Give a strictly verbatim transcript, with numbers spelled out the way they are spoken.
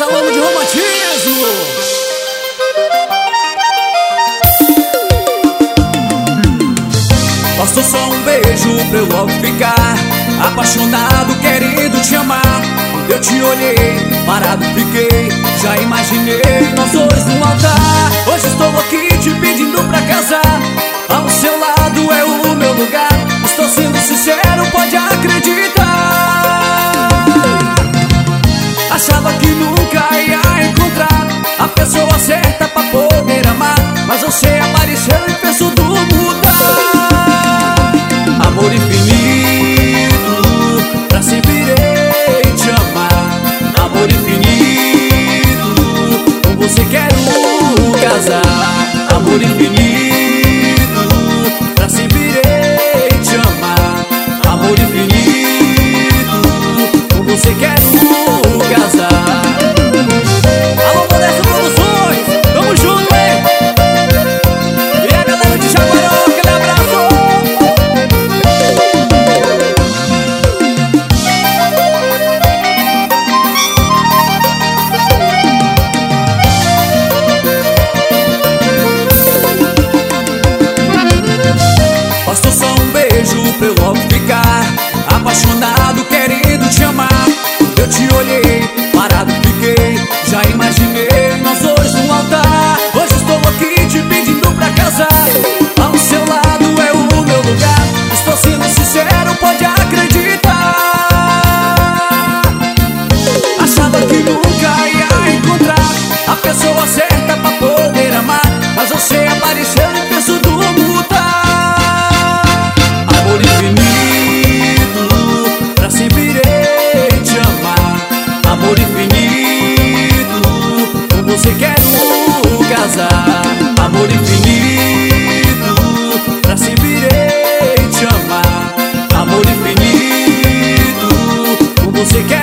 salão de romantismo. Bastou só um beijo pra eu logo ficar apaixonado, querendo te amar. Eu te olhei, parado fiquei, já imaginei nós dois no altar. Hoje estou aqui te pedindo pra casar, ao seu lado é o meu lugar. Estou sendo sincero, pode acreditar. Achava que nunca ia encontrar a pessoa certa pra poder amar, mas você apareceu e fez tudo mudar. Amor infinito, pra sempre irei te amar. Amor infinito, com você quero casar. Amor infinito, pra sempre irei te amar. Amor infinito, com você quero casar. Alô, Modesto Produções, tamo junto, hein? E a galera de Jaguarão, aquele abraço. Bastou só um beijo pra eu logo ficar apaixonado, querendo te amar. Eu te olhei, parado fiquei, já imaginei nós dois no altar. Hoje estou aqui te pedindo pra casar, ao seu lado é o meu lugar. Estou sendo sincero, pode acreditar. Achava que nunca ia encontrar a pessoa certa pra poder amar, mas você apareceu e fez tudo mudar. Amor infinito, pra sempre irei te amar. Amor infinito, com você quero casar. Amor infinito, pra sempre irei te amar. Amor infinito, com você quero